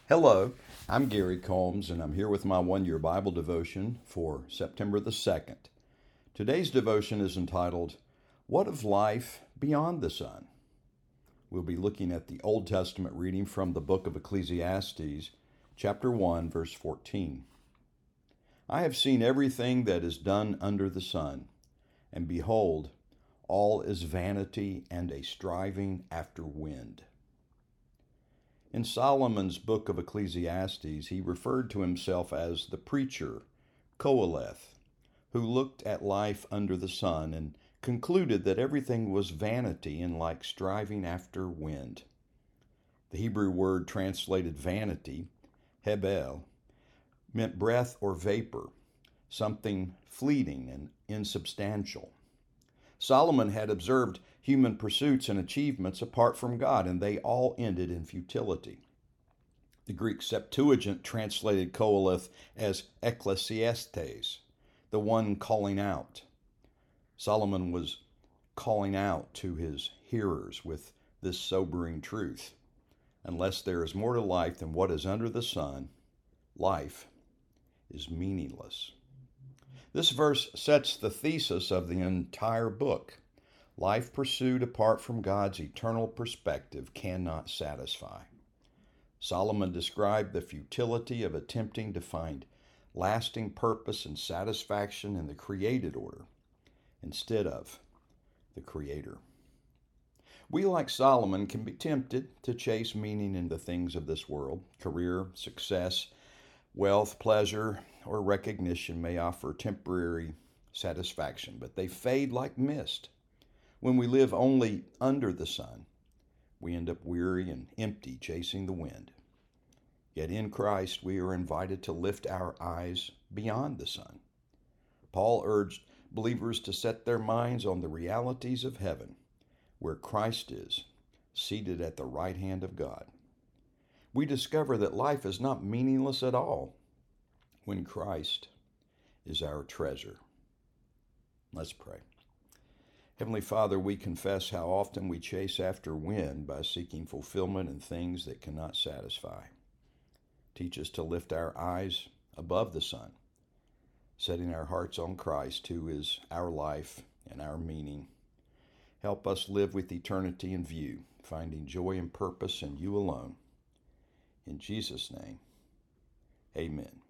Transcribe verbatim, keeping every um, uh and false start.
Hello, I'm Gary Combs, and I'm here with my one year Bible devotion for September the second. Today's devotion is entitled, What of Life Beyond the Sun? We'll be looking at the Old Testament reading from the book of Ecclesiastes, chapter one, verse fourteen. I have seen everything that is done under the sun, and behold, all is vanity and a striving after wind. In Solomon's book of Ecclesiastes, he referred to himself as the preacher, Qoheleth, who looked at life under the sun and concluded that everything was vanity and like striving after wind. The Hebrew word translated vanity, hebel, meant breath or vapor, something fleeting and insubstantial. Solomon had observed human pursuits and achievements apart from God, and they all ended in futility. The Greek Septuagint translated Qoheleth as Ecclesiastes, the one calling out. Solomon was calling out to his hearers with this sobering truth. Unless there is more to life than what is under the sun, life is meaningless. This verse sets the thesis of the entire book. Life pursued apart from God's eternal perspective cannot satisfy. Solomon described the futility of attempting to find lasting purpose and satisfaction in the created order instead of the Creator. We, like Solomon, can be tempted to chase meaning in the things of this world. Career, success, wealth, pleasure, or recognition may offer temporary satisfaction, but they fade like mist. When we live only under the sun, we end up weary and empty chasing the wind. Yet in Christ, we are invited to lift our eyes beyond the sun. Paul urged believers to set their minds on the realities of heaven, where Christ is, seated at the right hand of God. We discover that life is not meaningless at all when Christ is our treasure. Let's pray. Heavenly Father, we confess how often we chase after wind by seeking fulfillment in things that cannot satisfy. Teach us to lift our eyes above the sun, setting our hearts on Christ, who is our life and our meaning. Help us live with eternity in view, finding joy and purpose in you alone. In Jesus' name, amen.